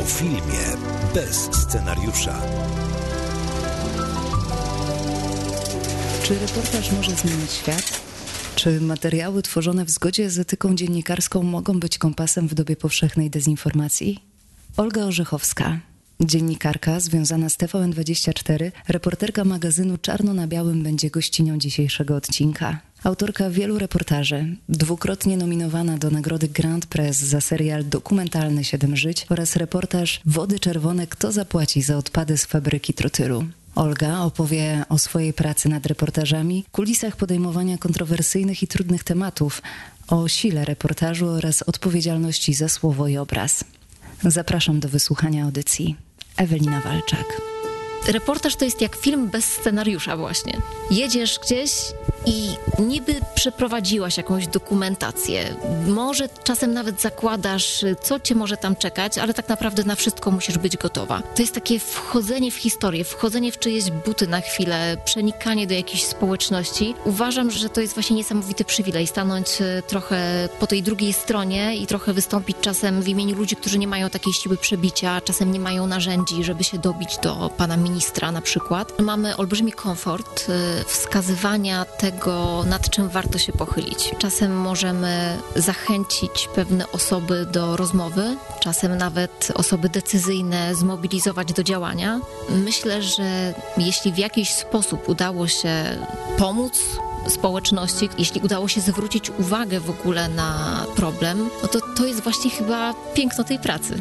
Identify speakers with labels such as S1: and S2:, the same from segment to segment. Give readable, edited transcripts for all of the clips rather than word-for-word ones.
S1: O filmie bez scenariusza.
S2: Czy reportaż może zmienić świat? Czy materiały tworzone w zgodzie z etyką dziennikarską mogą być kompasem w dobie powszechnej dezinformacji? Olga Orzechowska, dziennikarka związana z TVN24, reporterka magazynu Czarno na Białym, będzie gościnią dzisiejszego odcinka. Autorka wielu reportaży, dwukrotnie nominowana do nagrody Grand Press za serial dokumentalny 7 żyć oraz reportaż Wody czerwone, kto zapłaci za odpady z fabryki trotylu. Olga opowie o swojej pracy nad reportażami, kulisach podejmowania kontrowersyjnych i trudnych tematów, o sile reportażu oraz odpowiedzialności za słowo i obraz. Zapraszam do wysłuchania audycji. Ewelina Walczak.
S3: Reportaż to jest jak film bez scenariusza właśnie. Jedziesz gdzieś i niby przeprowadziłaś jakąś dokumentację. Może czasem nawet zakładasz, co cię może tam czekać, ale tak naprawdę na wszystko musisz być gotowa. To jest takie wchodzenie w historię, wchodzenie w czyjeś buty na chwilę, przenikanie do jakiejś społeczności. Uważam, że to jest właśnie niesamowity przywilej, stanąć trochę po tej drugiej stronie i trochę wystąpić czasem w imieniu ludzi, którzy nie mają takiej siły przebicia, czasem nie mają narzędzi, żeby się dobić do pana ministra na przykład. Mamy olbrzymi komfort wskazywania tego, nad czym warto się pochylić. Czasem możemy zachęcić pewne osoby do rozmowy, czasem nawet osoby decyzyjne zmobilizować do działania. Myślę, że jeśli w jakiś sposób udało się pomóc społeczności, jeśli udało się zwrócić uwagę w ogóle na problem, no to jest właśnie chyba piękno tej pracy.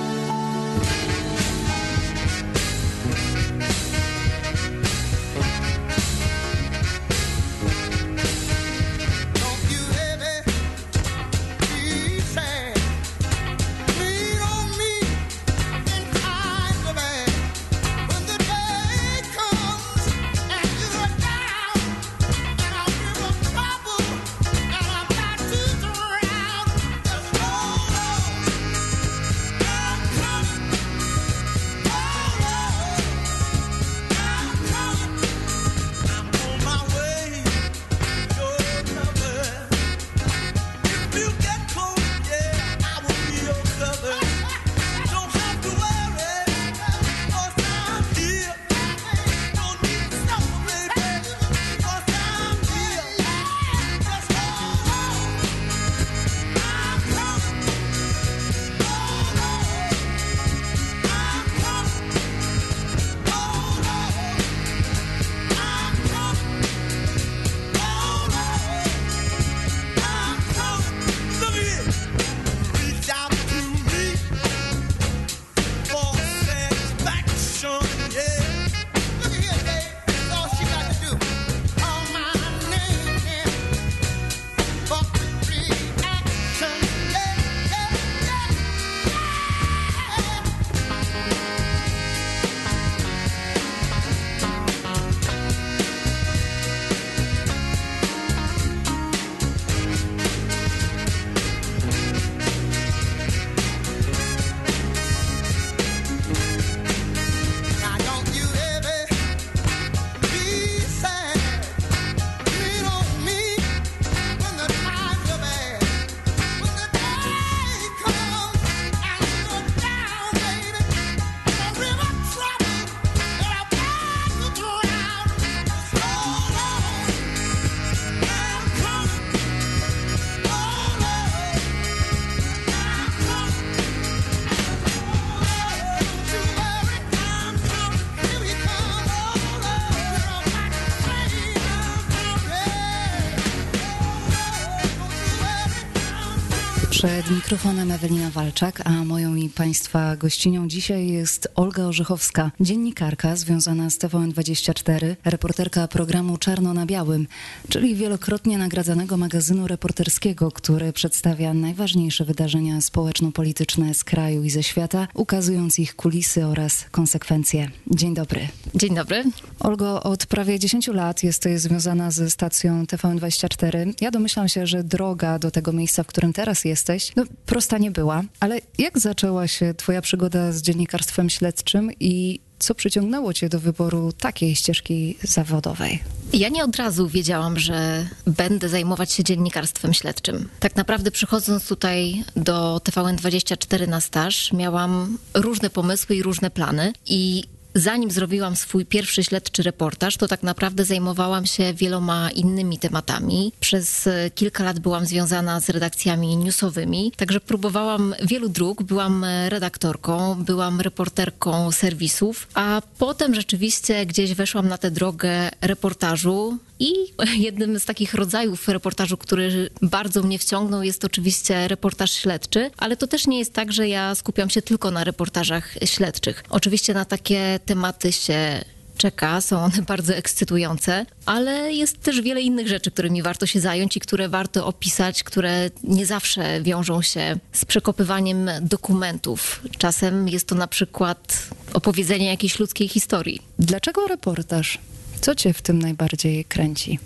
S2: Przed mikrofonem Ewelina Walczak, a moją i Państwa gościnią dzisiaj jest Olga Orzechowska, dziennikarka związana z TVN24, reporterka programu Czarno na Białym, czyli wielokrotnie nagradzanego magazynu reporterskiego, który przedstawia najważniejsze wydarzenia społeczno-polityczne z kraju i ze świata, ukazując ich kulisy oraz konsekwencje. Dzień dobry.
S3: Dzień dobry.
S2: Olgo, od prawie 10 lat jesteś związana ze stacją TVN24. Ja domyślam się, że droga do tego miejsca, w którym teraz jesteś, prosta nie była, ale jak zaczęła się twoja przygoda z dziennikarstwem śledczym i co przyciągnęło cię do wyboru takiej ścieżki zawodowej?
S3: Ja nie od razu wiedziałam, że będę zajmować się dziennikarstwem śledczym. Tak naprawdę przychodząc tutaj do TVN24 na staż, miałam różne pomysły i różne plany i zanim zrobiłam swój pierwszy śledczy reportaż, to tak naprawdę zajmowałam się wieloma innymi tematami. Przez kilka lat byłam związana z redakcjami newsowymi, także próbowałam wielu dróg. Byłam redaktorką, byłam reporterką serwisów, a potem rzeczywiście gdzieś weszłam na tę drogę reportażu. I jednym z takich rodzajów reportażu, który bardzo mnie wciągnął, jest oczywiście reportaż śledczy, ale to też nie jest tak, że ja skupiam się tylko na reportażach śledczych. Oczywiście na takie tematy się czeka, są one bardzo ekscytujące, ale jest też wiele innych rzeczy, którymi warto się zająć i które warto opisać, które nie zawsze wiążą się z przekopywaniem dokumentów. Czasem jest to na przykład opowiedzenie jakiejś ludzkiej historii.
S2: Dlaczego reportaż? Co cię w tym najbardziej kręci?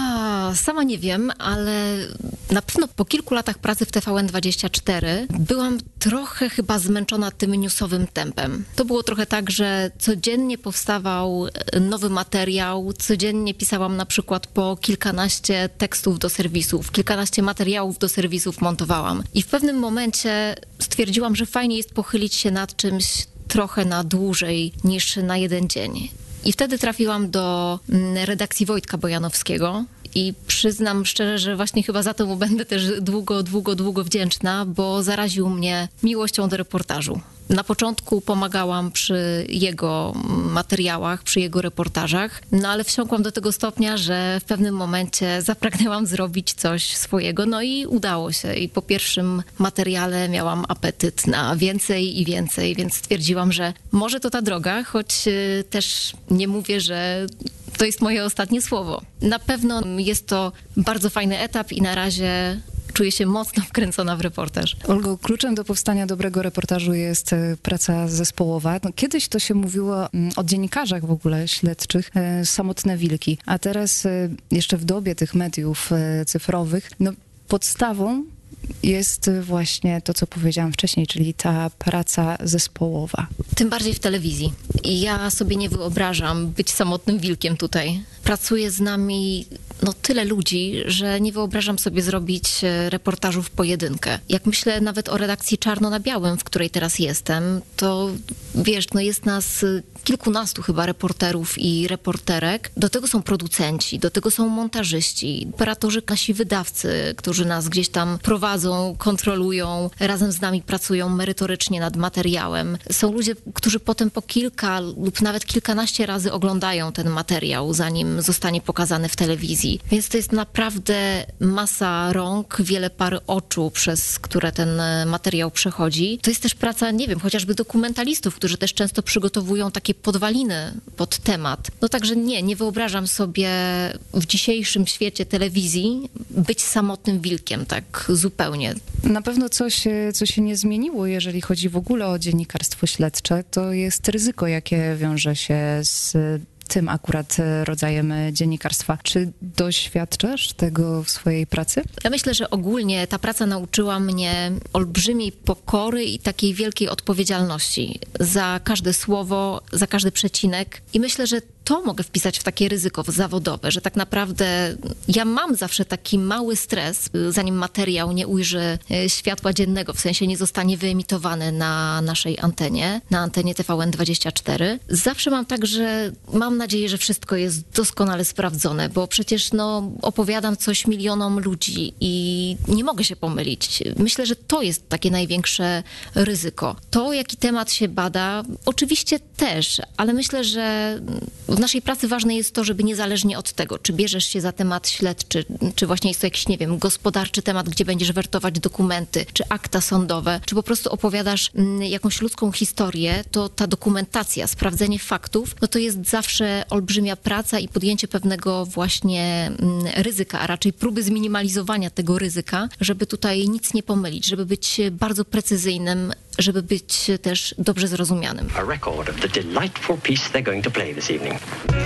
S3: Sama nie wiem, ale na pewno po kilku latach pracy w TVN24 byłam trochę chyba zmęczona tym newsowym tempem. To było trochę tak, że codziennie powstawał nowy materiał, codziennie pisałam na przykład po kilkanaście tekstów do serwisów, kilkanaście materiałów do serwisów montowałam. I w pewnym momencie stwierdziłam, że fajnie jest pochylić się nad czymś trochę na dłużej niż na jeden dzień. I wtedy trafiłam do redakcji Wojtka Bojanowskiego i przyznam szczerze, że właśnie chyba za to mu będę też długo wdzięczna, bo zaraził mnie miłością do reportażu. Na początku pomagałam przy jego materiałach, przy jego reportażach, no ale wsiąkłam do tego stopnia, że w pewnym momencie zapragnęłam zrobić coś swojego, no i udało się. I po pierwszym materiale miałam apetyt na więcej i więcej, więc stwierdziłam, że może to ta droga, choć też nie mówię, że to jest moje ostatnie słowo. Na pewno jest to bardzo fajny etap i na razie czuję się mocno wkręcona w reportaż.
S2: Olgo, kluczem do powstania dobrego reportażu jest praca zespołowa. No, kiedyś to się mówiło o dziennikarzach w ogóle śledczych, samotne wilki, a teraz jeszcze w dobie tych mediów cyfrowych, no podstawą jest właśnie to, co powiedziałam wcześniej, czyli ta praca zespołowa.
S3: Tym bardziej w telewizji. I ja sobie nie wyobrażam być samotnym wilkiem tutaj. Pracuje z nami tyle ludzi, że nie wyobrażam sobie zrobić reportażu w pojedynkę. Jak myślę nawet o redakcji Czarno na Białym, w której teraz jestem, to wiesz, jest nas kilkunastu chyba reporterów i reporterek. Do tego są producenci, do tego są montażyści, operatorzy, nasi wydawcy, którzy nas gdzieś tam prowadzą, kontrolują, razem z nami pracują merytorycznie nad materiałem. Są ludzie, którzy potem po kilka lub nawet kilkanaście razy oglądają ten materiał, zanim zostanie pokazany w telewizji. Więc to jest naprawdę masa rąk, wiele par oczu, przez które ten materiał przechodzi. To jest też praca, nie wiem, chociażby dokumentalistów, którzy też często przygotowują takie podwaliny pod temat. Także nie wyobrażam sobie w dzisiejszym świecie telewizji być samotnym wilkiem, tak zupełnie.
S2: Na pewno co się nie zmieniło, jeżeli chodzi w ogóle o dziennikarstwo śledcze, to jest ryzyko, jakie wiąże się z tym akurat rodzajem dziennikarstwa. Czy doświadczasz tego w swojej pracy?
S3: Ja myślę, że ogólnie ta praca nauczyła mnie olbrzymiej pokory i takiej wielkiej odpowiedzialności za każde słowo, za każdy przecinek. I myślę, że to mogę wpisać w takie ryzyko zawodowe, że tak naprawdę ja mam zawsze taki mały stres, zanim materiał nie ujrzy światła dziennego, w sensie nie zostanie wyemitowany na naszej antenie, na antenie TVN24. Zawsze mam tak, że mam nadzieję, że wszystko jest doskonale sprawdzone, bo przecież opowiadam coś milionom ludzi i nie mogę się pomylić. Myślę, że to jest takie największe ryzyko. To, jaki temat się bada, oczywiście też, ale myślę, że w naszej pracy ważne jest to, żeby niezależnie od tego, czy bierzesz się za temat śledczy, czy właśnie jest to jakiś, nie wiem, gospodarczy temat, gdzie będziesz wertować dokumenty, czy akta sądowe, czy po prostu opowiadasz jakąś ludzką historię, to ta dokumentacja, sprawdzenie faktów, to jest zawsze olbrzymia praca i podjęcie pewnego właśnie ryzyka, a raczej próby zminimalizowania tego ryzyka, żeby tutaj nic nie pomylić, żeby być bardzo precyzyjnym, żeby być też dobrze zrozumianym.
S4: A record of the delightful piece they're going to play this evening.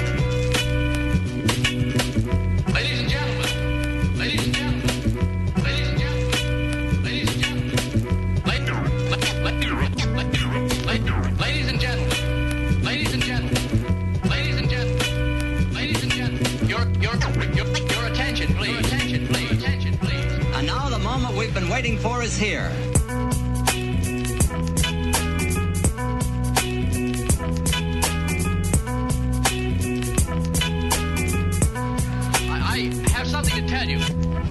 S5: Ladies and gentlemen, ladies and gentlemen, ladies and gentlemen, ladies and gentlemen, ladies and gentlemen, ladies and gentlemen, ladies and attention, please. Attention, please.
S6: And now the moment we've been waiting for is here.
S5: I have something to tell you.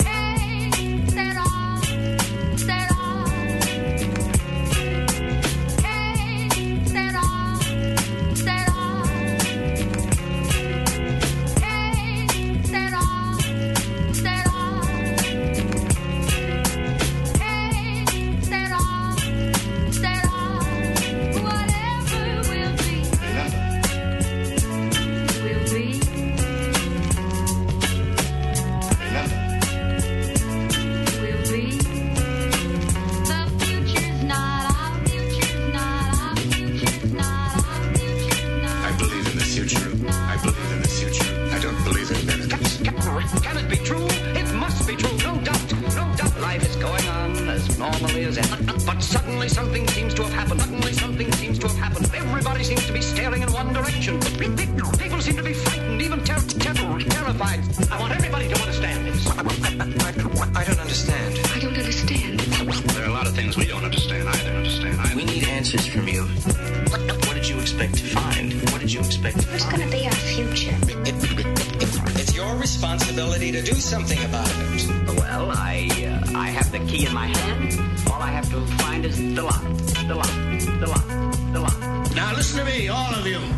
S4: Can it be true? It must be true, no doubt, no doubt. Life is going on as normally as ever. But suddenly something seems to have happened. Suddenly something seems to have happened. Everybody seems to be staring in one direction. People seem to be frightened, even terrified. I want everybody to understand this.
S6: I don't understand.
S7: I don't understand.
S5: There are a lot of things we don't understand either.
S8: We need answers from you. What did you expect to find? What did you expect to
S7: What's
S8: find?
S7: going to be our future?
S6: It's your responsibility to do something about it.
S4: Well, I have the key in my hand. All I have to find is the lock. The lock. The lock. The lock.
S5: Now listen to me, all of you.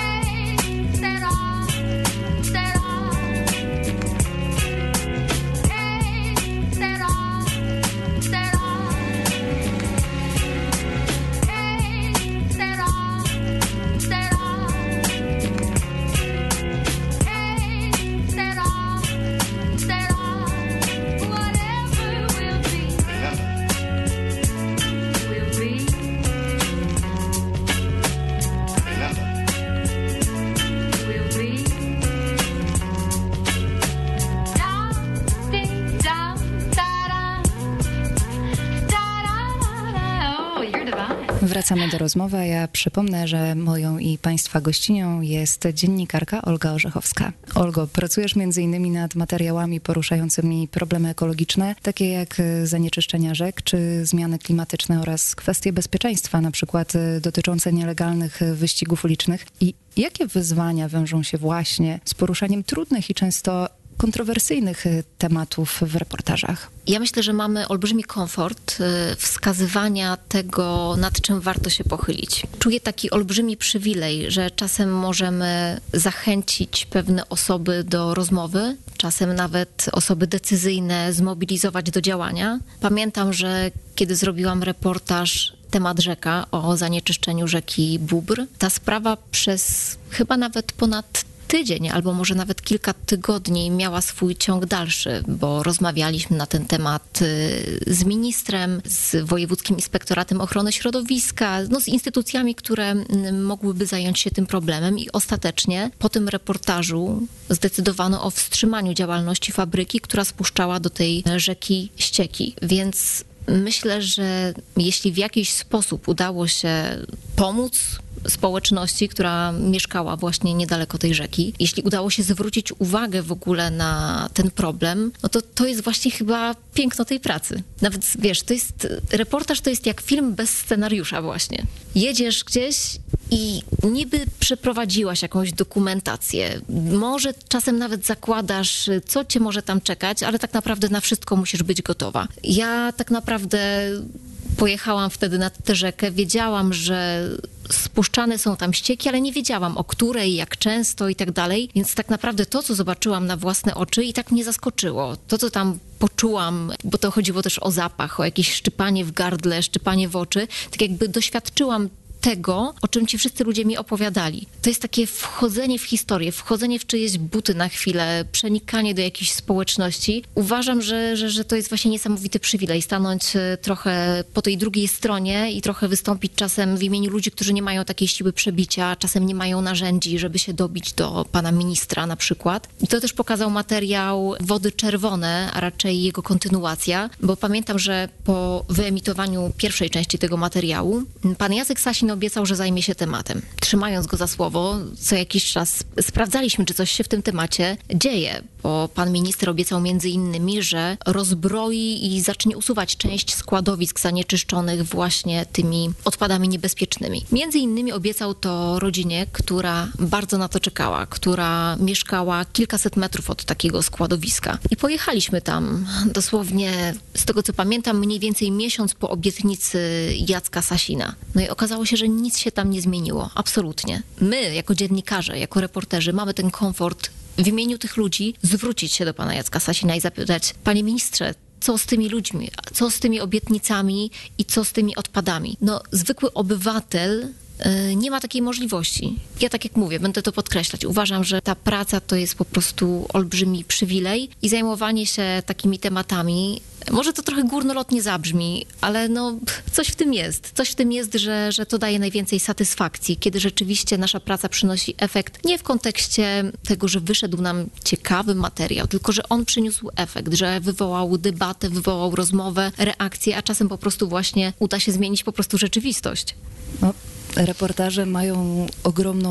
S2: Wracamy do rozmowy, a ja przypomnę, że moją i Państwa gościnią jest dziennikarka Olga Orzechowska. Olgo, pracujesz m.in. nad materiałami poruszającymi problemy ekologiczne, takie jak zanieczyszczenia rzek czy zmiany klimatyczne oraz kwestie bezpieczeństwa, na przykład dotyczące nielegalnych wyścigów ulicznych. I jakie wyzwania wiążą się właśnie z poruszaniem trudnych i często kontrowersyjnych tematów w reportażach?
S3: Ja myślę, że mamy olbrzymi komfort wskazywania tego, nad czym warto się pochylić. Czuję taki olbrzymi przywilej, że czasem możemy zachęcić pewne osoby do rozmowy, czasem nawet osoby decyzyjne zmobilizować do działania. Pamiętam, że kiedy zrobiłam reportaż temat rzeka o zanieczyszczeniu rzeki Bóbr, ta sprawa przez chyba nawet ponad tydzień, albo może nawet kilka tygodni miała swój ciąg dalszy, bo rozmawialiśmy na ten temat z ministrem, z Wojewódzkim Inspektoratem Ochrony Środowiska, z instytucjami, które mogłyby zająć się tym problemem i ostatecznie po tym reportażu zdecydowano o wstrzymaniu działalności fabryki, która spuszczała do tej rzeki ścieki. Więc myślę, że jeśli w jakiś sposób udało się pomóc społeczności, która mieszkała właśnie niedaleko tej rzeki, jeśli udało się zwrócić uwagę w ogóle na ten problem, no to jest właśnie chyba piękno tej pracy. Nawet wiesz, reportaż to jest jak film bez scenariusza właśnie. Jedziesz gdzieś i niby przeprowadziłaś jakąś dokumentację. Może czasem nawet zakładasz, co cię może tam czekać, ale tak naprawdę na wszystko musisz być gotowa. Ja tak naprawdę pojechałam wtedy nad tę rzekę, wiedziałam, że spuszczane są tam ścieki, ale nie wiedziałam o której, jak często i tak dalej, więc tak naprawdę to, co zobaczyłam na własne oczy i tak mnie zaskoczyło. To, co tam poczułam, bo to chodziło też o zapach, o jakieś szczypanie w gardle, szczypanie w oczy, tak jakby doświadczyłam tego, o czym ci wszyscy ludzie mi opowiadali. To jest takie wchodzenie w historię, wchodzenie w czyjeś buty na chwilę, przenikanie do jakiejś społeczności. Uważam, że to jest właśnie niesamowity przywilej, stanąć trochę po tej drugiej stronie i trochę wystąpić czasem w imieniu ludzi, którzy nie mają takiej siły przebicia, czasem nie mają narzędzi, żeby się dobić do pana ministra na przykład. I to też pokazał materiał Wody Czerwone, a raczej jego kontynuacja, bo pamiętam, że po wyemitowaniu pierwszej części tego materiału pan Jacek Sasin obiecał, że zajmie się tematem. Trzymając go za słowo, co jakiś czas sprawdzaliśmy, czy coś się w tym temacie dzieje. bo pan minister obiecał między innymi, że rozbroi i zacznie usuwać część składowisk zanieczyszczonych właśnie tymi odpadami niebezpiecznymi. Między innymi obiecał to rodzinie, która bardzo na to czekała, która mieszkała kilkaset metrów od takiego składowiska. I pojechaliśmy tam dosłownie, z tego co pamiętam, mniej więcej miesiąc po obietnicy Jacka Sasina. No i okazało się, że nic się tam nie zmieniło. Absolutnie. My, jako dziennikarze, jako reporterzy, mamy ten komfort w imieniu tych ludzi zwrócić się do pana Jacka Sasina i zapytać: panie ministrze, co z tymi ludźmi, co z tymi obietnicami i co z tymi odpadami? No, zwykły obywatel nie ma takiej możliwości. Ja tak jak mówię, będę to podkreślać. Uważam, że ta praca to jest po prostu olbrzymi przywilej i zajmowanie się takimi tematami, może to trochę górnolotnie zabrzmi, ale no coś w tym jest. Coś w tym jest, że to daje najwięcej satysfakcji, kiedy rzeczywiście nasza praca przynosi efekt nie w kontekście tego, że wyszedł nam ciekawy materiał, tylko że on przyniósł efekt, że wywołał debatę, wywołał rozmowę, reakcję, a czasem po prostu właśnie uda się zmienić po prostu rzeczywistość.
S2: No. Reportaże mają ogromną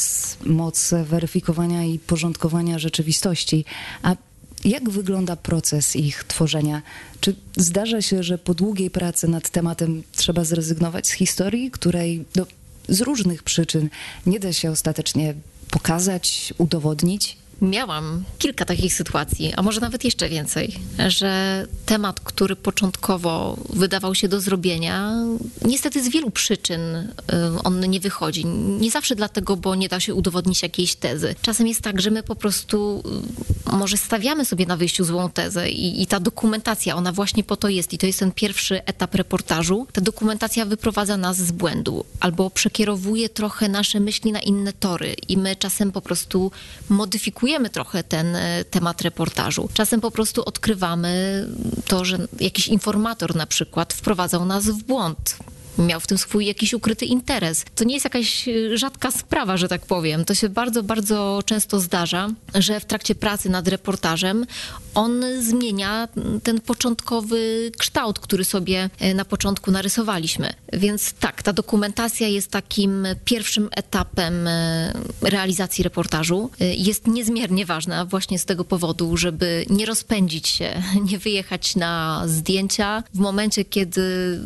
S2: moc weryfikowania i porządkowania rzeczywistości. A jak wygląda proces ich tworzenia? Czy zdarza się, że po długiej pracy nad tematem trzeba zrezygnować z historii, której z różnych przyczyn nie da się ostatecznie pokazać, udowodnić?
S3: Miałam kilka takich sytuacji, a może nawet jeszcze więcej, że temat, który początkowo wydawał się do zrobienia, niestety z wielu przyczyn on nie wychodzi. Nie zawsze dlatego, bo nie da się udowodnić jakiejś tezy. Czasem jest tak, że my po prostu może stawiamy sobie na wyjściu złą tezę i ta dokumentacja, ona właśnie po to jest i to jest ten pierwszy etap reportażu. Ta dokumentacja wyprowadza nas z błędu albo przekierowuje trochę nasze myśli na inne tory i my czasem po prostu modyfikujemy trochę ten temat reportażu. Czasem po prostu odkrywamy to, że jakiś informator na przykład wprowadzał nas w błąd. Miał w tym swój jakiś ukryty interes. To nie jest jakaś rzadka sprawa, że tak powiem. To się bardzo, bardzo często zdarza, że w trakcie pracy nad reportażem on zmienia ten początkowy kształt, który sobie na początku narysowaliśmy. Więc tak, ta dokumentacja jest takim pierwszym etapem realizacji reportażu. Jest niezmiernie ważna właśnie z tego powodu, żeby nie rozpędzić się, nie wyjechać na zdjęcia w momencie, kiedy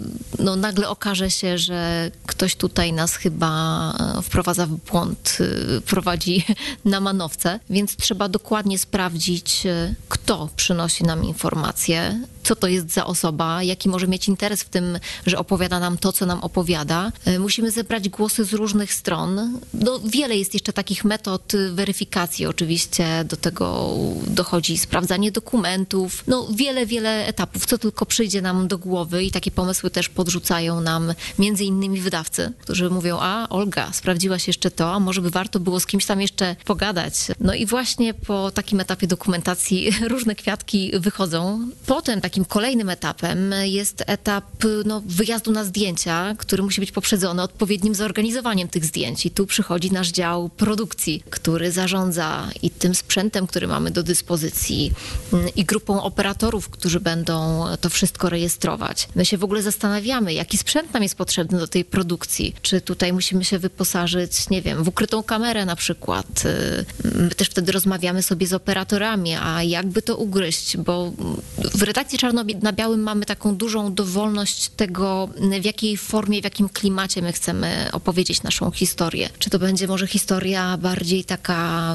S3: nagle okaże się, że ktoś tutaj nas chyba wprowadza w błąd, prowadzi na manowce, więc trzeba dokładnie sprawdzić, kto przynosi nam informacje, co to jest za osoba, jaki może mieć interes w tym, że opowiada nam to, co nam opowiada. Musimy zebrać głosy z różnych stron. Wiele jest jeszcze takich metod weryfikacji oczywiście. Do tego dochodzi sprawdzanie dokumentów. Wiele etapów, co tylko przyjdzie nam do głowy i takie pomysły też podrzucają nam między innymi wydawcy, którzy mówią: a Olga, sprawdziłaś jeszcze to, a może by warto było z kimś tam jeszcze pogadać. No i właśnie po takim etapie dokumentacji różne kwiatki wychodzą. Potem takim kolejnym etapem jest etap wyjazdu na zdjęcia, który musi być poprzedzony odpowiednim zorganizowaniem tych zdjęć. I tu przychodzi nasz dział produkcji, który zarządza i tym sprzętem, który mamy do dyspozycji, i grupą operatorów, którzy będą to wszystko rejestrować. My się w ogóle zastanawiamy, jaki sprzęt nam jest potrzebny do tej produkcji. Czy tutaj musimy się wyposażyć, nie wiem, w ukrytą kamerę na przykład. My też wtedy rozmawiamy sobie z operatorami, a jakby to ugryźć, bo w redakcji Czarno na Białym mamy taką dużą dowolność tego, w jakiej formie, w jakim klimacie my chcemy opowiedzieć naszą historię. Czy to będzie może historia bardziej taka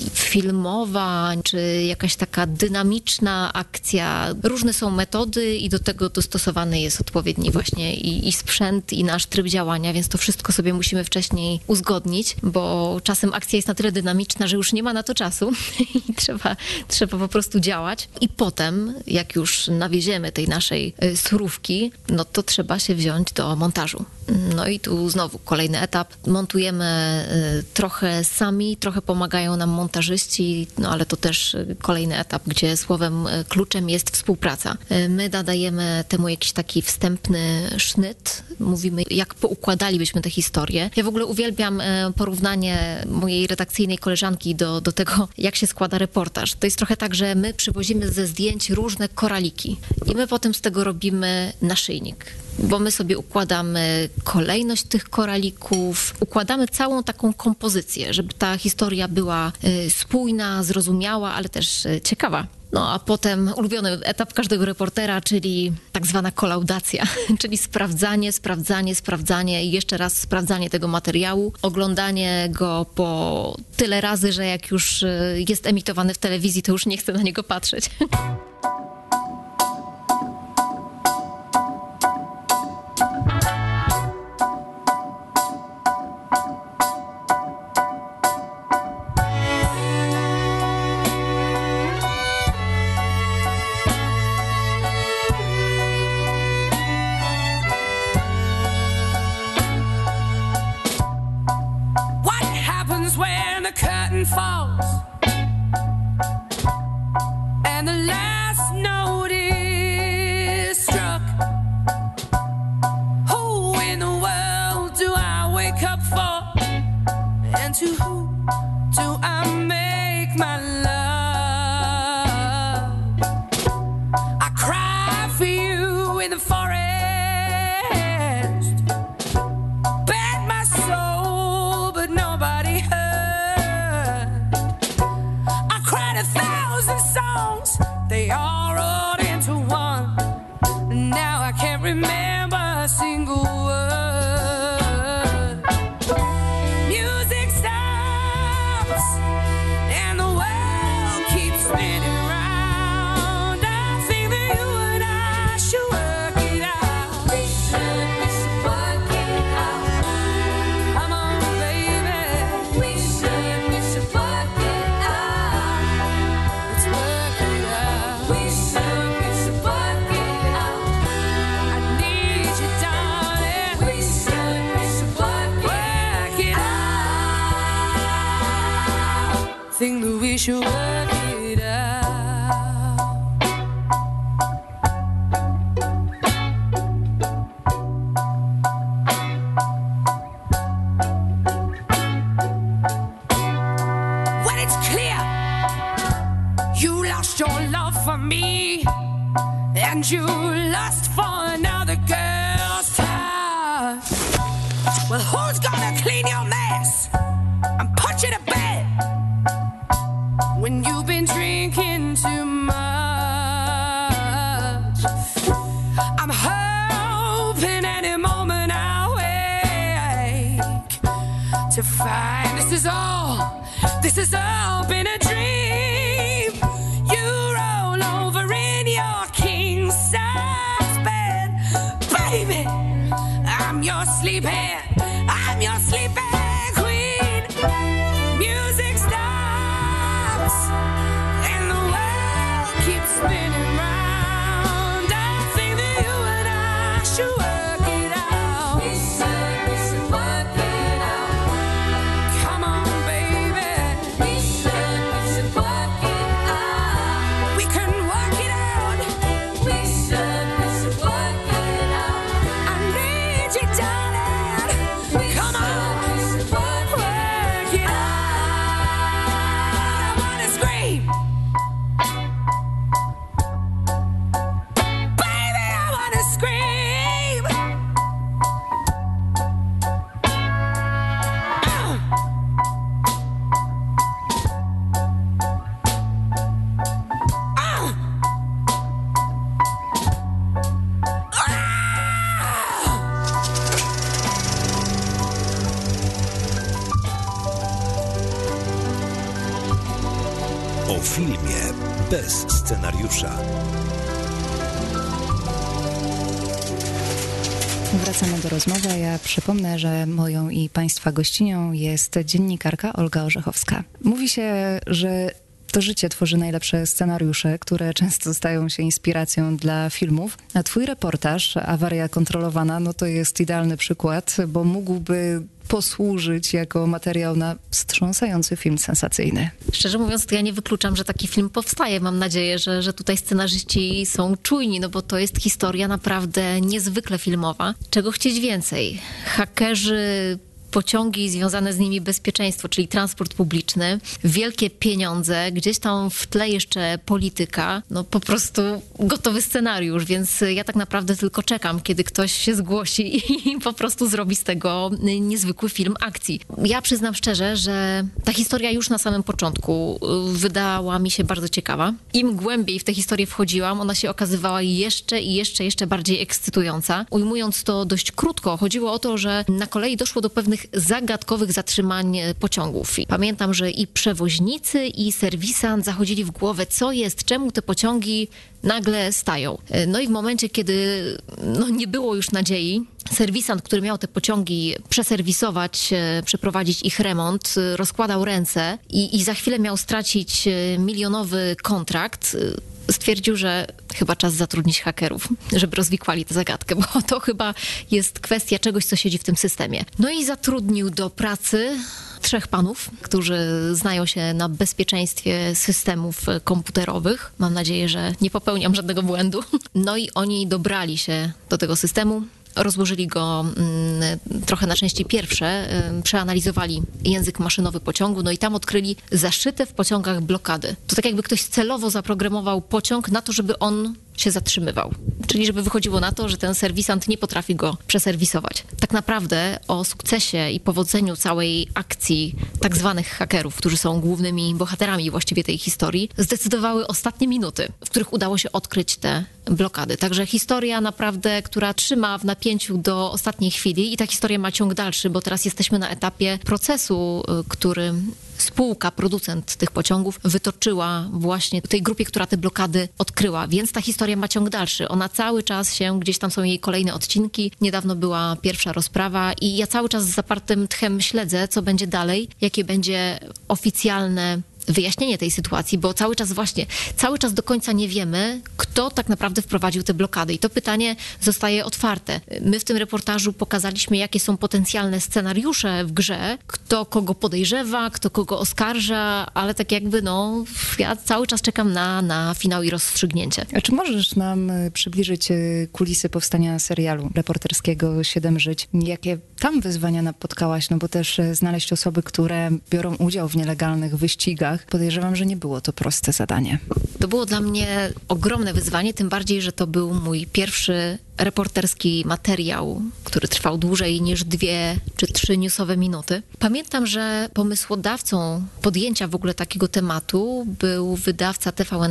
S3: filmowa, czy jakaś taka dynamiczna akcja. Różne są metody i do tego dostosowany jest odpowiedni właśnie i sprzęt, i nasz tryb działania, więc to wszystko sobie musimy wcześniej uzgodnić, bo czasem akcja jest na tyle dynamiczna, że już nie ma na to czasu i trzeba po prostu działać. I potem, jak już nawieziemy tej naszej surówki, to trzeba się wziąć do montażu. No i tu znowu kolejny etap. Montujemy trochę sami, trochę pomagają nam montażyści, ale to też kolejny etap, gdzie słowem kluczem jest współpraca. My nadajemy temu jakiś taki wstępny sznyt, mówimy, jak poukładalibyśmy tę historię. Ja w ogóle uwielbiam porównanie mojej redakcyjnej koleżanki do tego, jak się składa reportaż. To jest trochę tak, że my przywozimy ze zdjęć różne koraliki i my potem z tego robimy naszyjnik. bo my sobie układamy kolejność tych koralików, układamy całą taką kompozycję, żeby ta historia była spójna, zrozumiała, ale też ciekawa. No a potem ulubiony etap każdego reportera, czyli tak zwana kolaudacja, czyli sprawdzanie i jeszcze raz sprawdzanie tego materiału, oglądanie go po tyle razy, że jak już jest emitowany w telewizji, to już nie chcę na niego patrzeć.
S9: Falls and the last note is struck. Who in the world do I wake up for? And to who do I make my love? I cry for you in the forest, bare my soul, but nobody heard. Songs, they all rolled into one. Now I can't remember a single word. Music stops and the world keeps spinning round. I think that you and I should work it out. We should work it out. Come on, baby. We should work it out. Work it out. We should work it out. I need you, darling. We should work it out. Think that we should work it out. When it's clear you lost your love for me, and you lust for another girl's touch. Well, who's gonna clean your mess and put you to bed when you've been drinking too much? I'm hoping any moment I'll wake to find this has all been a dream. You roll over in your king size bed, baby. I'm your sleeping queen. Music stops and the world keeps spinning round. I think that you and I should work it out. We should work it out. Come on, baby. We should work it out. We can work it out. We should work it out. I need you, darling. Come on, work it out. I wanna scream, baby. I wanna scream.
S1: O filmie bez scenariusza.
S2: Wracamy do rozmowy, a ja przypomnę, że moją i Państwa gościnią jest dziennikarka Olga Orzechowska. Mówi się, że to życie tworzy najlepsze scenariusze, które często stają się inspiracją dla filmów. A twój reportaż, Awaria kontrolowana, no to jest idealny przykład, bo mógłby posłużyć jako materiał na wstrząsający film sensacyjny.
S3: Szczerze mówiąc, to ja nie wykluczam, że taki film powstaje. Mam nadzieję, że tutaj scenarzyści są czujni, no bo to jest historia naprawdę niezwykle filmowa. Czego chcieć więcej? Hakerzy pociągi i związane z nimi bezpieczeństwo, czyli transport publiczny, wielkie pieniądze, gdzieś tam w tle jeszcze polityka, no po prostu gotowy scenariusz, więc ja tak naprawdę tylko czekam, kiedy ktoś się zgłosi i po prostu zrobi z tego niezwykły film akcji. Ja przyznam szczerze, że ta historia już na samym początku wydała mi się bardzo ciekawa. Im głębiej w tę historię wchodziłam, ona się okazywała jeszcze bardziej ekscytująca. Ujmując to dość krótko, chodziło o to, że na kolei doszło do pewnych zagadkowych zatrzymań pociągów. Pamiętam, że i przewoźnicy, i serwisant zachodzili w głowę, co jest, czemu te pociągi nagle stają. No i w momencie, kiedy nie było już nadziei, serwisant, który miał te pociągi przeserwisować, przeprowadzić ich remont, rozkładał ręce i za chwilę miał stracić milionowy kontrakt, stwierdził, że chyba czas zatrudnić hakerów, żeby rozwikłali tę zagadkę, bo to chyba jest kwestia czegoś, co siedzi w tym systemie. No i zatrudnił do pracy 3 panów, którzy znają się na bezpieczeństwie systemów komputerowych. Mam nadzieję, że nie popełniam żadnego błędu. No i oni dobrali się do tego systemu. Rozłożyli go trochę na części pierwsze, przeanalizowali język maszynowy pociągu, no i tam odkryli zaszyte w pociągach blokady. To tak jakby ktoś celowo zaprogramował pociąg na to, żeby on się zatrzymywał. Czyli żeby wychodziło na to, że ten serwisant nie potrafi go przeserwisować. Tak naprawdę o sukcesie i powodzeniu całej akcji tak zwanych hakerów, którzy są głównymi bohaterami właściwie tej historii, zdecydowały ostatnie minuty, w których udało się odkryć te blokady. Także historia naprawdę, która trzyma w napięciu do ostatniej chwili i ta historia ma ciąg dalszy, bo teraz jesteśmy na etapie procesu, który spółka, producent tych pociągów wytoczyła właśnie tej grupie, która te blokady odkryła, więc ta historia ma ciąg dalszy. Ona cały czas się, gdzieś tam są jej kolejne odcinki. Niedawno była pierwsza rozprawa i ja cały czas z zapartym tchem śledzę, co będzie dalej, jakie będzie oficjalne wyjaśnienie tej sytuacji, bo cały czas do końca nie wiemy, kto tak naprawdę wprowadził te blokady. I to pytanie zostaje otwarte. My w tym reportażu pokazaliśmy, jakie są potencjalne scenariusze w grze, kto kogo podejrzewa, kto kogo oskarża, ale tak jakby ja cały czas czekam na finał i rozstrzygnięcie.
S2: A czy możesz nam przybliżyć kulisy powstania serialu reporterskiego 7 żyć? Jakie tam wyzwania napotkałaś? No bo też znaleźć osoby, które biorą udział w nielegalnych wyścigach. Podejrzewam, że nie było to proste zadanie.
S3: To było dla mnie ogromne wyzwanie, tym bardziej, że to był mój pierwszy reporterski materiał, który trwał dłużej niż 2 czy 3 newsowe minuty. Pamiętam, że pomysłodawcą podjęcia w ogóle takiego tematu był wydawca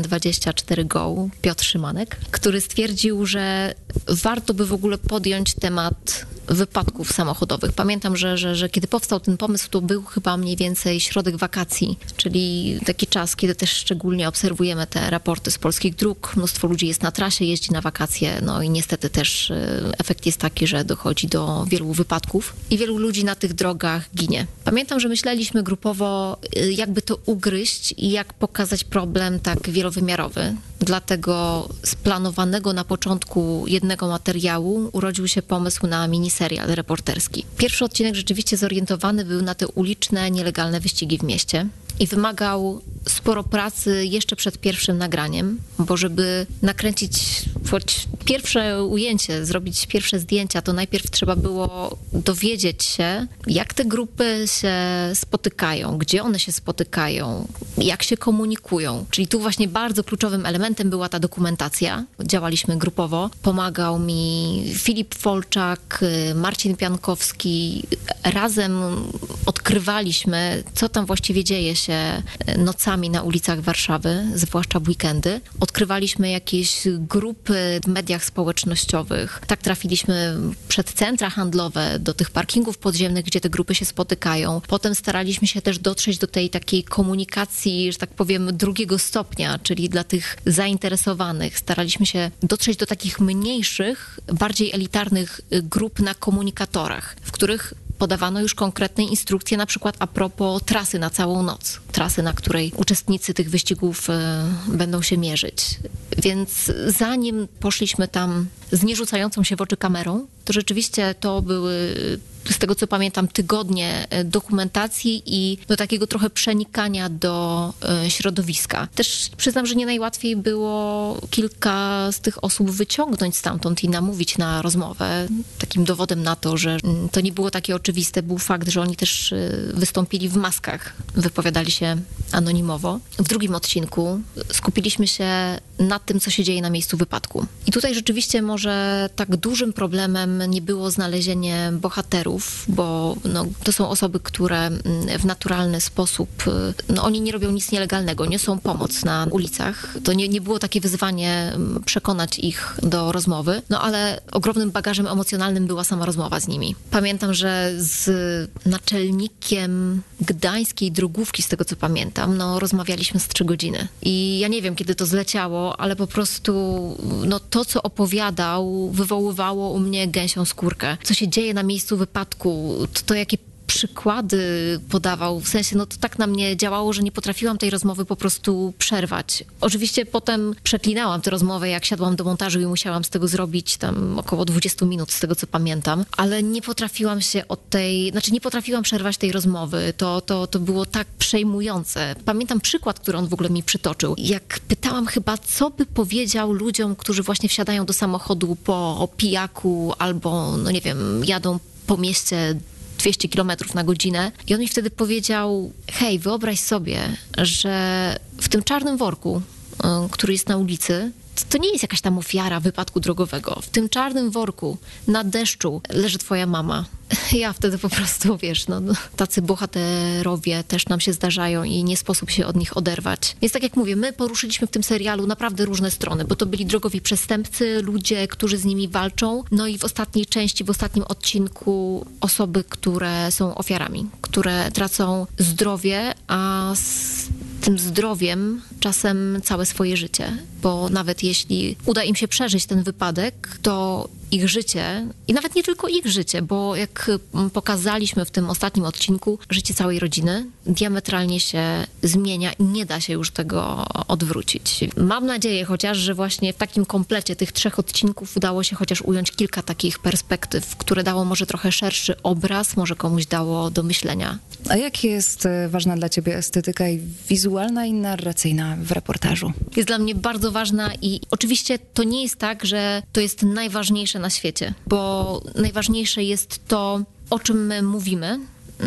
S3: TVN24 Go, Piotr Szymanek, który stwierdził, że warto by w ogóle podjąć temat wypadków samochodowych. Pamiętam, że kiedy powstał ten pomysł, to był chyba mniej więcej środek wakacji, czyli taki czas, kiedy też szczególnie obserwujemy te raporty z polskich dróg. Mnóstwo ludzi jest na trasie, jeździ na wakacje, no i niestety też efekt jest taki, że dochodzi do wielu wypadków i wielu ludzi na tych drogach ginie. Pamiętam, że myśleliśmy grupowo, jakby to ugryźć i jak pokazać problem tak wielowymiarowy. Dlatego z planowanego na początku jednego materiału urodził się pomysł na miniserial reporterski. Pierwszy odcinek rzeczywiście zorientowany był na te uliczne, nielegalne wyścigi w mieście i wymagał sporo pracy jeszcze przed pierwszym nagraniem, bo żeby nakręcić choć pierwsze ujęcie, zrobić pierwsze zdjęcia, to najpierw trzeba było dowiedzieć się, jak te grupy się spotykają, gdzie one się spotykają, jak się komunikują. Czyli tu właśnie bardzo kluczowym elementem była ta dokumentacja. Działaliśmy grupowo. Pomagał mi Filip Folczak, Marcin Piankowski. Razem odkrywaliśmy, co tam właściwie dzieje się nocami na ulicach Warszawy, zwłaszcza w weekendy. Odkrywaliśmy jakieś grupy w mediach społecznościowych. Tak trafiliśmy przed centra handlowe, do tych parkingów podziemnych, gdzie te grupy się spotykają. Potem staraliśmy się też dotrzeć do tej takiej komunikacji, że tak powiem, drugiego stopnia, czyli dla tych zainteresowanych. Staraliśmy się dotrzeć do takich mniejszych, bardziej elitarnych grup na komunikatorach, w których podawano już konkretne instrukcje, na przykład a propos trasy na całą noc. Trasy, na której uczestnicy tych wyścigów będą się mierzyć. Więc zanim poszliśmy tam z nierzucającą się w oczy kamerą. To rzeczywiście to były, z tego co pamiętam, tygodnie dokumentacji i do takiego trochę przenikania do środowiska. Też przyznam, że nie najłatwiej było kilka z tych osób wyciągnąć stamtąd i namówić na rozmowę. Takim dowodem na to, że to nie było takie oczywiste, był fakt, że oni też wystąpili w maskach, wypowiadali się anonimowo. W drugim odcinku skupiliśmy się na tym, co się dzieje na miejscu wypadku. I tutaj rzeczywiście może tak dużym problemem nie było znalezienie bohaterów, bo to są osoby, które w naturalny sposób, oni nie robią nic nielegalnego, niosą pomoc na ulicach. To nie było takie wyzwanie przekonać ich do rozmowy, ale ogromnym bagażem emocjonalnym była sama rozmowa z nimi. Pamiętam, że z naczelnikiem gdańskiej drogówki, z tego co pamiętam, rozmawialiśmy z 3 godziny. I ja nie wiem, kiedy to zleciało, ale po prostu to, co opowiadał, wywoływało u mnie gęsią skórkę. Co się dzieje na miejscu wypadku, to jakie przykłady podawał, w sensie to tak na mnie działało, że nie potrafiłam tej rozmowy po prostu przerwać. Oczywiście potem przeklinałam tę rozmowę, jak siadłam do montażu i musiałam z tego zrobić tam około 20 minut, z tego co pamiętam, ale nie potrafiłam się nie potrafiłam przerwać tej rozmowy. To było tak przejmujące. Pamiętam przykład, który on w ogóle mi przytoczył. Jak pytałam chyba, co by powiedział ludziom, którzy właśnie wsiadają do samochodu po pijaku albo, nie wiem, jadą po mieście 200 km na godzinę. I on mi wtedy powiedział, hej, wyobraź sobie, że w tym czarnym worku, który jest na ulicy, to nie jest jakaś tam ofiara wypadku drogowego. W tym czarnym worku na deszczu leży twoja mama. Ja wtedy po prostu, tacy bohaterowie też nam się zdarzają i nie sposób się od nich oderwać. Więc tak jak mówię, my poruszyliśmy w tym serialu naprawdę różne strony, bo to byli drogowi przestępcy, ludzie, którzy z nimi walczą, i w ostatniej części, w ostatnim odcinku osoby, które są ofiarami, które tracą zdrowie, a z tym zdrowiem czasem całe swoje życie, bo nawet jeśli uda im się przeżyć ten wypadek, to ich życie i nawet nie tylko ich życie, bo jak pokazaliśmy w tym ostatnim odcinku, życie całej rodziny diametralnie się zmienia i nie da się już tego odwrócić. Mam nadzieję chociaż, że właśnie w takim komplecie tych 3 odcinków udało się chociaż ująć kilka takich perspektyw, które dało może trochę szerszy obraz, może komuś dało do myślenia.
S2: A jak jest ważna dla ciebie estetyka i wizualna i narracyjna w reportażu?
S3: Jest dla mnie bardzo ważna i oczywiście to nie jest tak, że to jest najważniejsze na świecie, bo najważniejsze jest to, o czym my mówimy,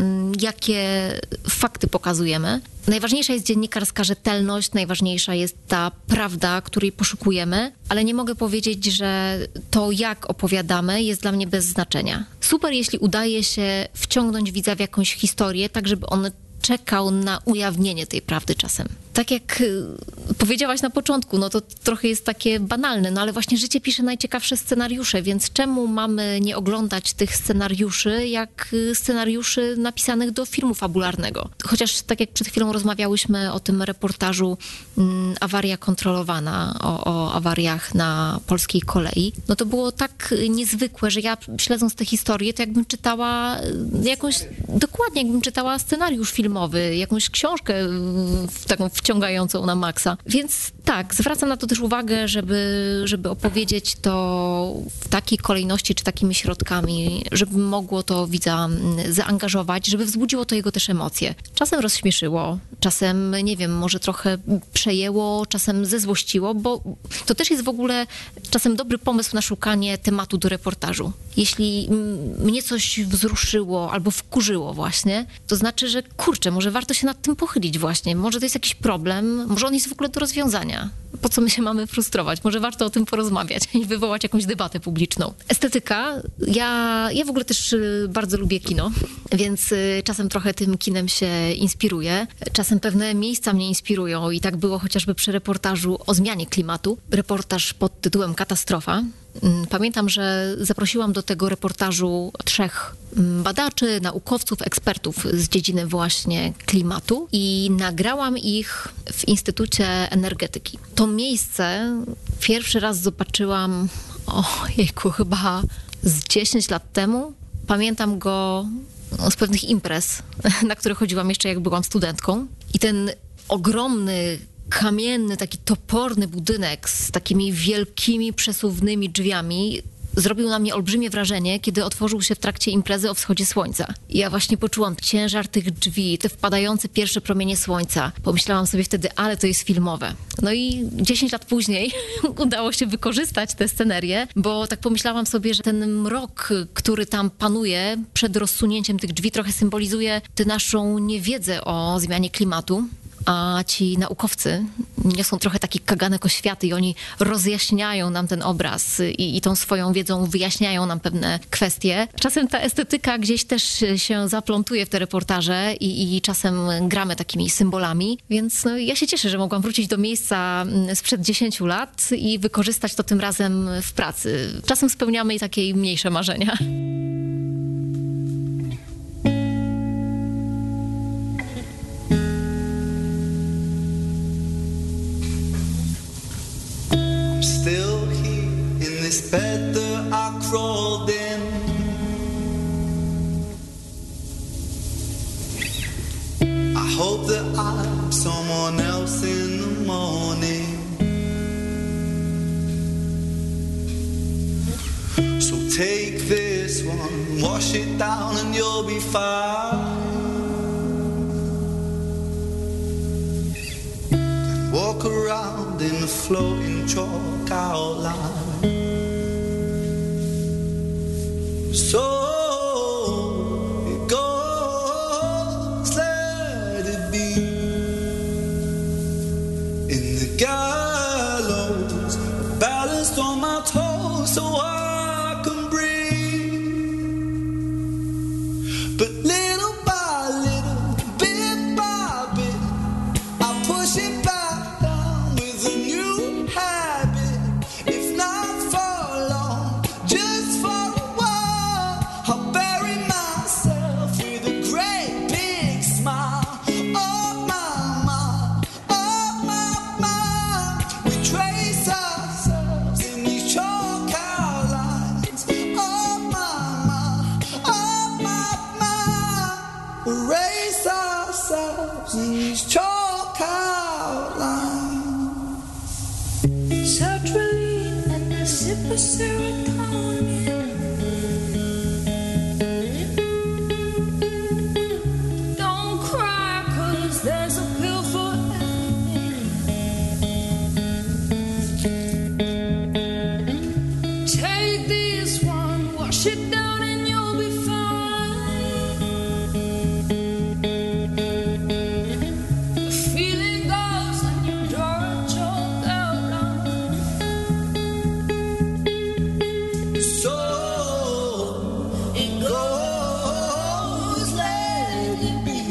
S3: jakie fakty pokazujemy. Najważniejsza jest dziennikarska rzetelność, najważniejsza jest ta prawda, której poszukujemy, ale nie mogę powiedzieć, że to, jak opowiadamy, jest dla mnie bez znaczenia. Super, jeśli udaje się wciągnąć widza w jakąś historię, tak żeby on czekał na ujawnienie tej prawdy czasem. Tak jak powiedziałaś na początku, to trochę jest takie banalne, ale właśnie życie pisze najciekawsze scenariusze, więc czemu mamy nie oglądać tych scenariuszy jak scenariuszy napisanych do filmu fabularnego? Chociaż tak jak przed chwilą rozmawiałyśmy o tym reportażu Awaria kontrolowana, o awariach na polskiej kolei, to było tak niezwykłe, że ja śledząc tę historię, to jakbym czytała jakbym czytała scenariusz filmowy, jakąś książkę taką wciągającą na maksa. Więc tak, zwracam na to też uwagę, żeby opowiedzieć to w takiej kolejności, czy takimi środkami, żeby mogło to widza zaangażować, żeby wzbudziło to jego też emocje. Czasem rozśmieszyło, czasem, nie wiem, może trochę przejęło, czasem zezłościło, bo to też jest w ogóle czasem dobry pomysł na szukanie tematu do reportażu. Jeśli mnie coś wzruszyło albo wkurzyło właśnie, to znaczy, że kurczę, może warto się nad tym pochylić właśnie. Może to jest jakiś problem, może on jest w ogóle do rozwiązania. Po co my się mamy frustrować? Może warto o tym porozmawiać i wywołać jakąś debatę publiczną. Estetyka. Ja w ogóle też bardzo lubię kino, więc czasem trochę tym kinem się inspiruję. Czasem pewne miejsca mnie inspirują i tak było chociażby przy reportażu o zmianie klimatu. Reportaż pod tytułem Katastrofa. Pamiętam, że zaprosiłam do tego reportażu 3 badaczy, naukowców, ekspertów z dziedziny właśnie klimatu i nagrałam ich w Instytucie Energetyki. To miejsce pierwszy raz zobaczyłam, chyba z 10 lat temu. Pamiętam go z pewnych imprez, na które chodziłam jeszcze jak byłam studentką. I ten ogromny kamienny, taki toporny budynek z takimi wielkimi, przesuwnymi drzwiami zrobił na mnie olbrzymie wrażenie, kiedy otworzył się w trakcie imprezy o wschodzie słońca. I ja właśnie poczułam ciężar tych drzwi, te wpadające pierwsze promienie słońca. Pomyślałam sobie wtedy, ale to jest filmowe. No i 10 lat później udało się wykorzystać tę scenerię, bo tak pomyślałam sobie, że ten mrok, który tam panuje przed rozsunięciem tych drzwi, trochę symbolizuje tę naszą niewiedzę o zmianie klimatu. A ci naukowcy niosą trochę taki kaganek oświaty i oni rozjaśniają nam ten obraz i tą swoją wiedzą wyjaśniają nam pewne kwestie. Czasem ta estetyka gdzieś też się zaplątuje w te reportaże i czasem gramy takimi symbolami, więc no, ja się cieszę, że mogłam wrócić do miejsca sprzed 10 lat i wykorzystać to tym razem w pracy. Czasem spełniamy i takie mniejsze marzenia.
S10: Still here in this bed that I crawled in. I hope that I'm someone else in the morning. So take this one, wash it down and you'll be fine. Walk around in the floating chalk outline. So it goes, let it be. In the gallows, balanced on my toes so I can breathe. But little by little, bit by bit, I push it back.
S9: Don't cry, 'cause there's a pill for everything. Take this one, wash it down and you'll be fine. The feeling goes and you draw a chalk outline.
S10: So it goes, let it be.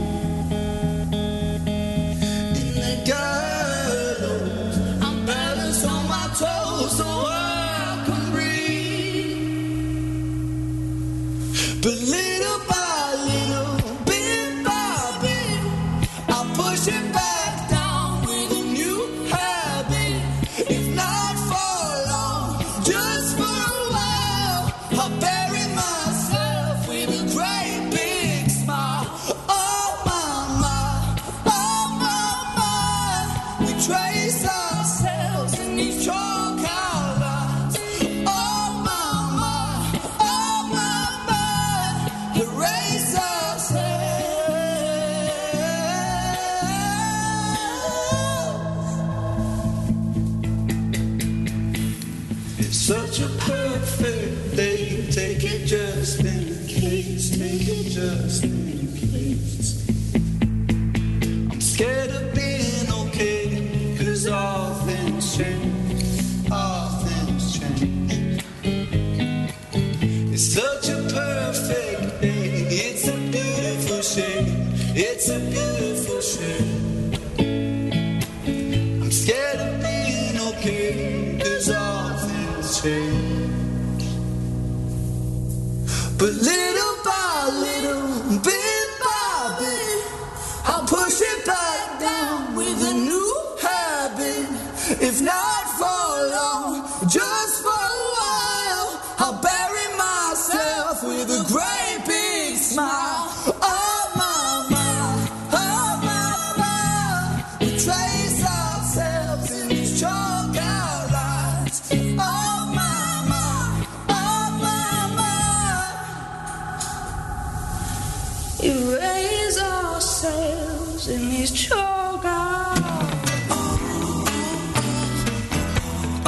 S10: In the gallows, I'm balanced on my toes so I can breathe. But little by little, bit by bit, I push it back down with a new habit. If not for long, just for a while, I'll bury myself with a great big smile. Oh my, we trace ourselves in these chalk outlines. Oh my, erase ourselves. It's such a perfect day. Take it just in case. Make it just in case. I'm scared of being okay, 'cause all things change. All things change. It's such a perfect day. It's a beautiful shade. It's a beautiful shade. I'm scared of being okay, 'cause all things change. But little by little, bit by bit, I'll push it back down with a new habit. If not for long, just for a while, I'll bury myself with a great big smile. Oh my, we trace our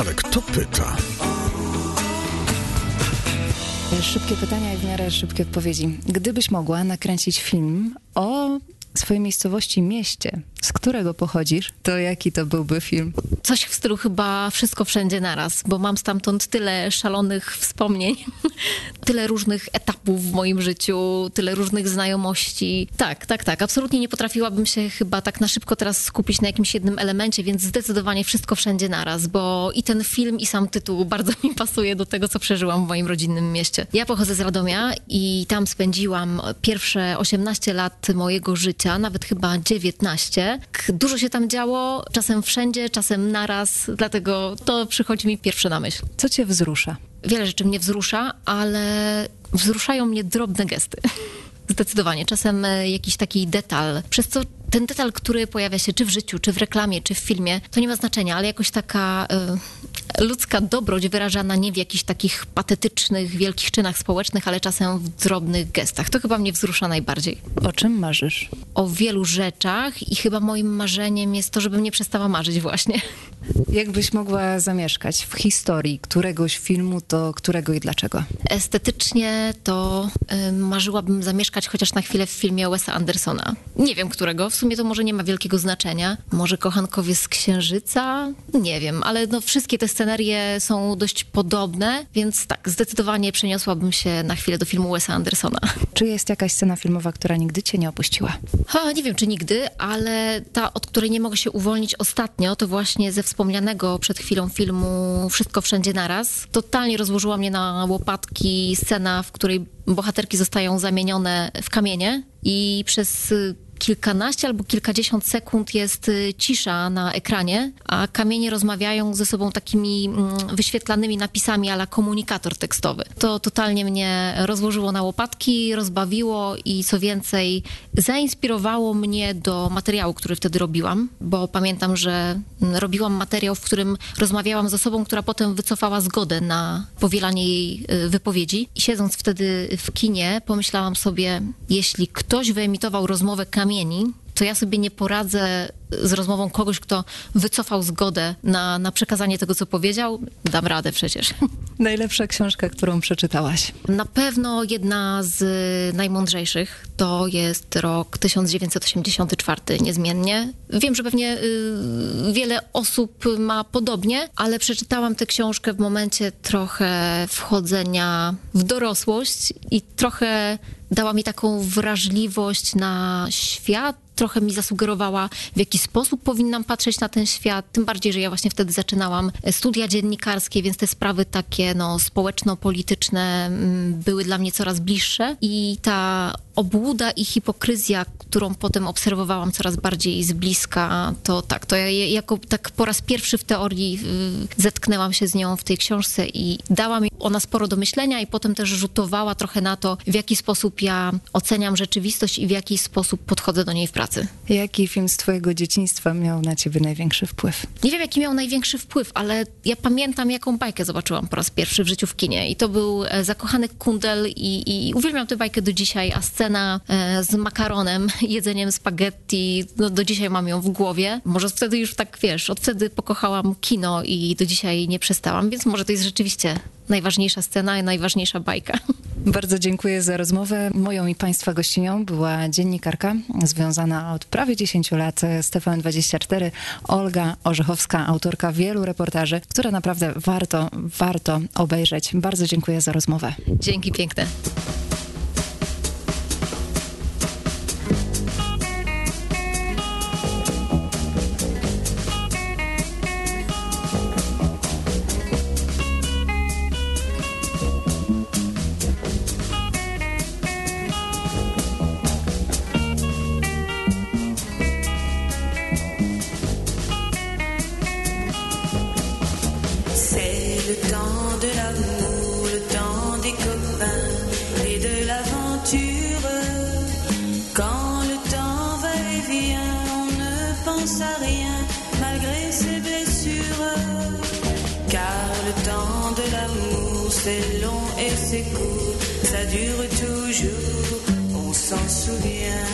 S1: Ale kto pyta?
S2: Szybkie pytania i w miarę szybkie odpowiedzi. Gdybyś mogła nakręcić film o swojej miejscowości, mieście, z którego pochodzisz, to jaki to byłby film?
S3: Coś w stylu chyba Wszystko wszędzie naraz, bo mam stamtąd tyle szalonych wspomnień, tyle różnych etapów w moim życiu, tyle różnych znajomości. Tak. Absolutnie nie potrafiłabym się chyba tak na szybko teraz skupić na jakimś jednym elemencie, więc zdecydowanie Wszystko wszędzie naraz, bo i ten film, i sam tytuł bardzo mi pasuje do tego, co przeżyłam w moim rodzinnym mieście. Ja pochodzę z Radomia i tam spędziłam pierwsze 18 lat mojego życia, nawet chyba 19. Dużo się tam działo, czasem wszędzie, czasem naraz, dlatego to przychodzi mi pierwsze na myśl.
S2: Co cię wzrusza?
S3: Wiele rzeczy mnie wzrusza, ale wzruszają mnie drobne gesty. Zdecydowanie. Czasem jakiś taki detal, przez co ten detal, który pojawia się czy w życiu, czy w reklamie, czy w filmie, to nie ma znaczenia, ale jakoś taka ludzka dobroć wyrażana nie w jakichś takich patetycznych, wielkich czynach społecznych, ale czasem w drobnych gestach. To chyba mnie wzrusza najbardziej.
S2: O czym marzysz?
S3: O wielu rzeczach i chyba moim marzeniem jest to, żebym nie przestała marzyć właśnie.
S2: Jakbyś mogła zamieszkać w historii któregoś filmu, to którego i dlaczego?
S3: Estetycznie to marzyłabym zamieszkać chociaż na chwilę w filmie Wesa Andersona. Nie wiem którego, w sumie to może nie ma wielkiego znaczenia. Może Kochankowie z Księżyca? Nie wiem, ale no wszystkie te scenerie są dość podobne, więc tak, zdecydowanie przeniosłabym się na chwilę do filmu Wesa Andersona.
S2: Czy jest jakaś scena filmowa, która nigdy cię nie opuściła?
S3: Nie wiem, czy nigdy, ale ta, od której nie mogę się uwolnić ostatnio, to właśnie ze wspomnianego przed chwilą filmu Wszystko wszędzie naraz. Totalnie rozłożyła mnie na łopatki scena, w której bohaterki zostają zamienione w kamienie i przez kilkanaście albo kilkadziesiąt sekund jest cisza na ekranie, a kamienie rozmawiają ze sobą takimi wyświetlanymi napisami a la komunikator tekstowy. To totalnie mnie rozłożyło na łopatki, rozbawiło i co więcej zainspirowało mnie do materiału, który wtedy robiłam, bo pamiętam, że robiłam materiał, w którym rozmawiałam z osobą, która potem wycofała zgodę na powielanie jej wypowiedzi. I siedząc wtedy w kinie, pomyślałam sobie, jeśli ktoś wyemitował rozmowę kamieni, to ja sobie nie poradzę z rozmową kogoś, kto wycofał zgodę na przekazanie tego, co powiedział. Dam radę przecież.
S2: Najlepsza książka, którą przeczytałaś?
S3: Na pewno jedna z najmądrzejszych to jest rok 1984, niezmiennie. Wiem, że pewnie wiele osób ma podobnie, ale przeczytałam tę książkę w momencie trochę wchodzenia w dorosłość i trochę dała mi taką wrażliwość na świat, trochę mi zasugerowała, w jaki sposób powinnam patrzeć na ten świat, tym bardziej, że ja właśnie wtedy zaczynałam studia dziennikarskie, więc te sprawy takie społeczno-polityczne były dla mnie coraz bliższe i ta obłuda i hipokryzja, którą potem obserwowałam coraz bardziej z bliska, to ja jako tak po raz pierwszy w teorii zetknęłam się z nią w tej książce i dała mi ona sporo do myślenia i potem też rzutowała trochę na to, w jaki sposób ja oceniam rzeczywistość i w jaki sposób podchodzę do niej w pracy.
S2: Jaki film z twojego dzieciństwa miał na ciebie największy wpływ?
S3: Nie wiem, jaki miał największy wpływ, ale ja pamiętam, jaką bajkę zobaczyłam po raz pierwszy w życiu w kinie i to był Zakochany kundel i uwielbiam tę bajkę do dzisiaj, a scena z makaronem, jedzeniem spaghetti, do dzisiaj mam ją w głowie. Może wtedy już tak, od wtedy pokochałam kino i do dzisiaj nie przestałam, więc może to jest rzeczywiście najważniejsza scena i najważniejsza bajka.
S2: Bardzo dziękuję za rozmowę. Moją i państwa gościnią była dziennikarka związana od prawie 10 lat z TVN24, Olga Orzechowska, autorka wielu reportaży, które naprawdę warto obejrzeć. Bardzo dziękuję za rozmowę.
S3: Dzięki piękne.
S9: C'est long et c'est court, ça dure toujours, on s'en souvient.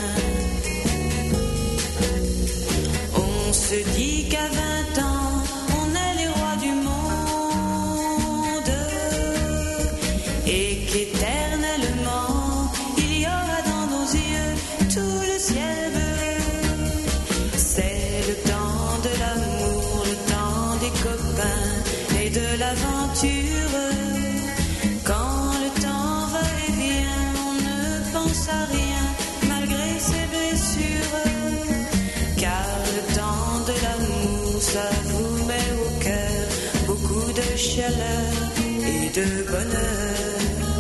S9: On se dit qu'à 20 ans, on est les rois du monde.
S11: qu'éternellement il y aura dans nos yeux tout le ciel bleu. C'est le temps de l'amour, le temps des copains et de l'aventure. Quand le temps va et vient, on ne pense à rien malgré ses blessures. Car le temps de l'amour, ça vous met au cœur beaucoup de chaleur et de bonheur.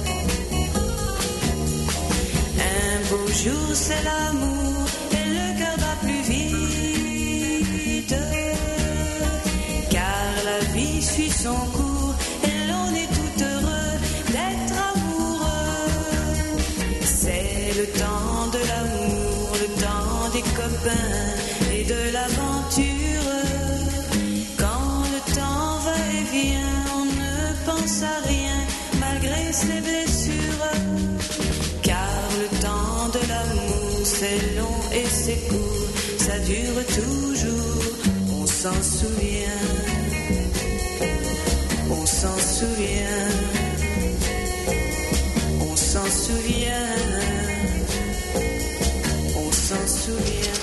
S11: Un beau jour c'est l'amour et le cœur bat plus vite. Car la vie suit son cours et l'on est tout heureux d'être amoureux. C'est le temps de l'amour, le temps des copains et de l'aventure. Quand le temps va et vient, on ne pense à rien malgré ses blessures. Car le temps de l'amour, c'est long et c'est court, ça dure toujours, on s'en souvient. On s'en souvient. On s'en souvient. On s'en souvient.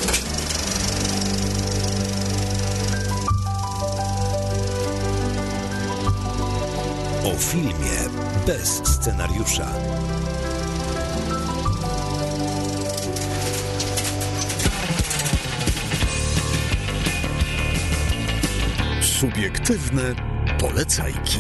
S1: O filmie bez scenariusza. Subiektywne polecajki.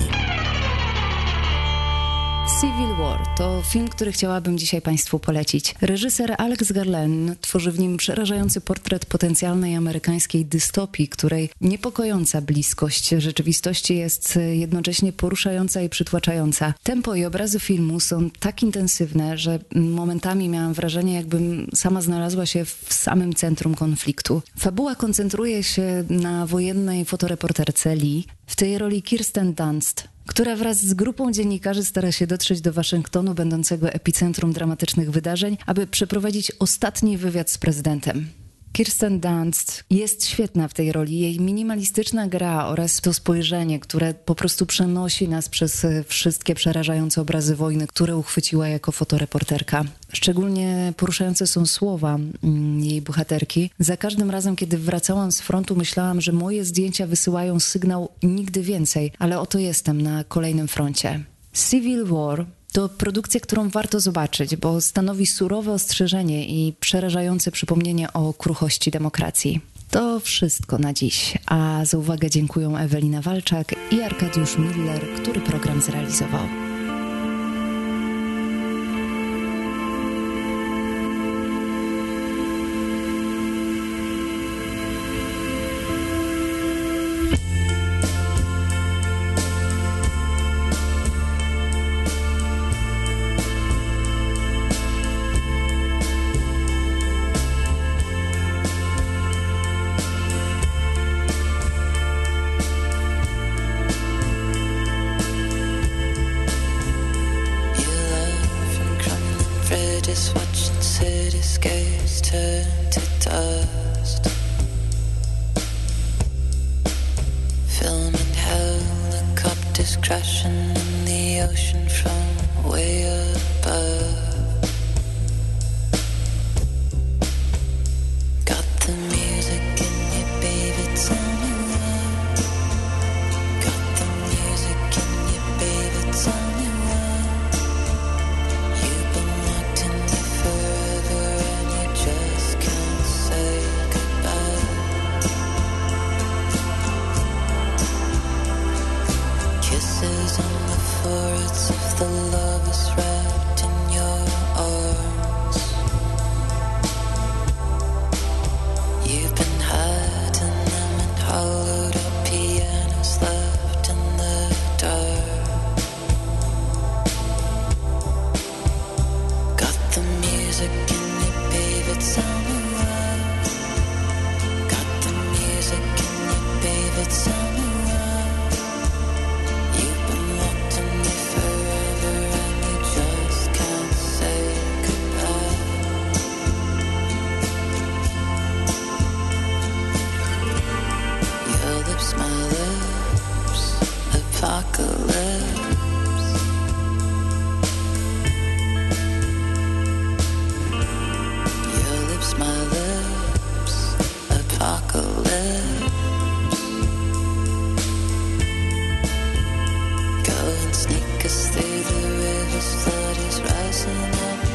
S2: Civil War to film, który chciałabym dzisiaj Państwu polecić. Reżyser Alex Garland tworzy w nim przerażający portret potencjalnej amerykańskiej dystopii, której niepokojąca bliskość rzeczywistości jest jednocześnie poruszająca i przytłaczająca. Tempo i obrazy filmu są tak intensywne, że momentami miałam wrażenie, jakbym sama znalazła się w samym centrum konfliktu. Fabuła koncentruje się na wojennej fotoreporterce Lee, w tej roli Kirsten Dunst, która wraz z grupą dziennikarzy stara się dotrzeć do Waszyngtonu, będącego epicentrum dramatycznych wydarzeń, aby przeprowadzić ostatni wywiad z prezydentem. Kirsten Dunst jest świetna w tej roli. Jej minimalistyczna gra oraz to spojrzenie, które po prostu przenosi nas przez wszystkie przerażające obrazy wojny, które uchwyciła jako fotoreporterka. Szczególnie poruszające są słowa jej bohaterki. Za każdym razem, kiedy wracałam z frontu, myślałam, że moje zdjęcia wysyłają sygnał nigdy więcej, ale oto jestem na kolejnym froncie. Civil War to produkcja, którą warto zobaczyć, bo stanowi surowe ostrzeżenie i przerażające przypomnienie o kruchości demokracji. To wszystko na dziś, a za uwagę dziękuję Ewelina Walczak i Arkadiusz Miller, który program zrealizował.
S11: sneak us through the river flood is rising up